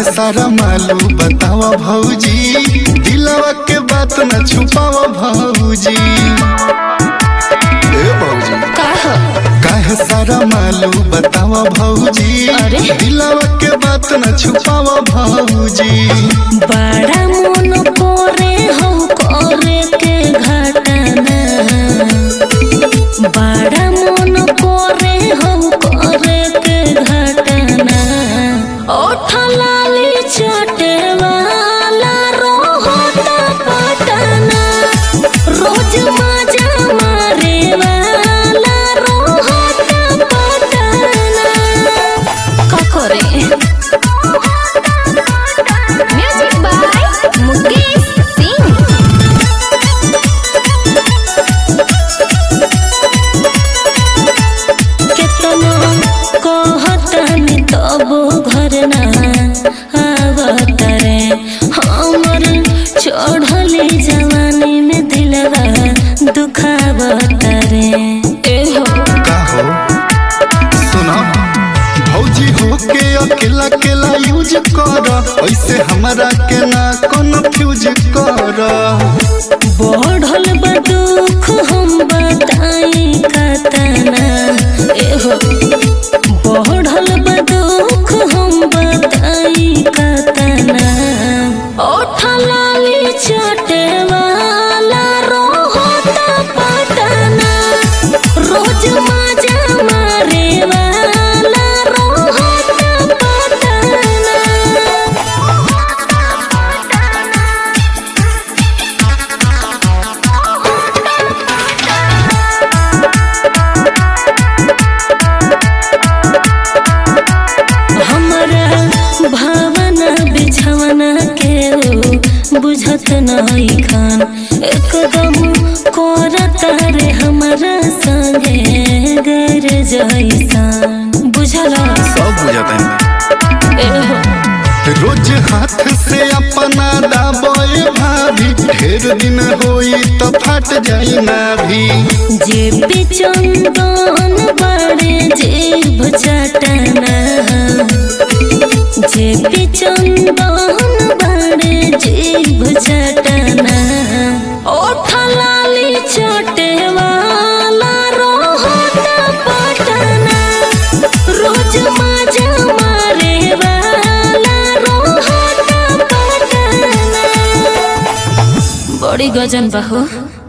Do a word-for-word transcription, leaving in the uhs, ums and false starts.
सारा मालू बतावा भौजी, दिलवा के बात न छुपावा भौजी। ए भौजी काहे सारा मालू बतावा भौजी, दिलवा के बात न छुपावा भौजी। बड़ा मन करे हो करे के घटना, बड़ा मन करे हो करे के घटना। ओठ लाली चटे वाला रोहता पटना, रोज मजा मारे वाला रोहता पटना। का करे म्यूजिक बाय मुकेश सिंह। केतना कहतनी तबो घर ना आवत रे, हमर चढ़ले जवानी में दिलवा दुखावत रे। ए हो का हो सुना भौजी हो के अकेला अकेला यूज कर, ऐसे हमरा के ना कन्फ्यूज कर। बढ़ल बा दुख हम बताई कतना, एहो बढ़ल बा दुख हम बताई कतना। ओठ लाली चटे वाला रोहता पटना, रोज मजा मारे वाला रोहता पटना। भावना बिछवना के बुझत नहीं खान, एकदम करता रे हमारा संगे गर जैसान। बुझला सब बुझता है। रोज हाथ से अपना दाबोए भाभी, ढेर दिन होई तो फट जाई ना भी। जे बिचंदन बड़े जीभ चटना, जे बिचंदन बड़े जीभ चटना। ओठ लाली चटे वाला रोहता पटना, रोज मजा मारे वाला रोहता पटना। बड़ी गजन बा हो।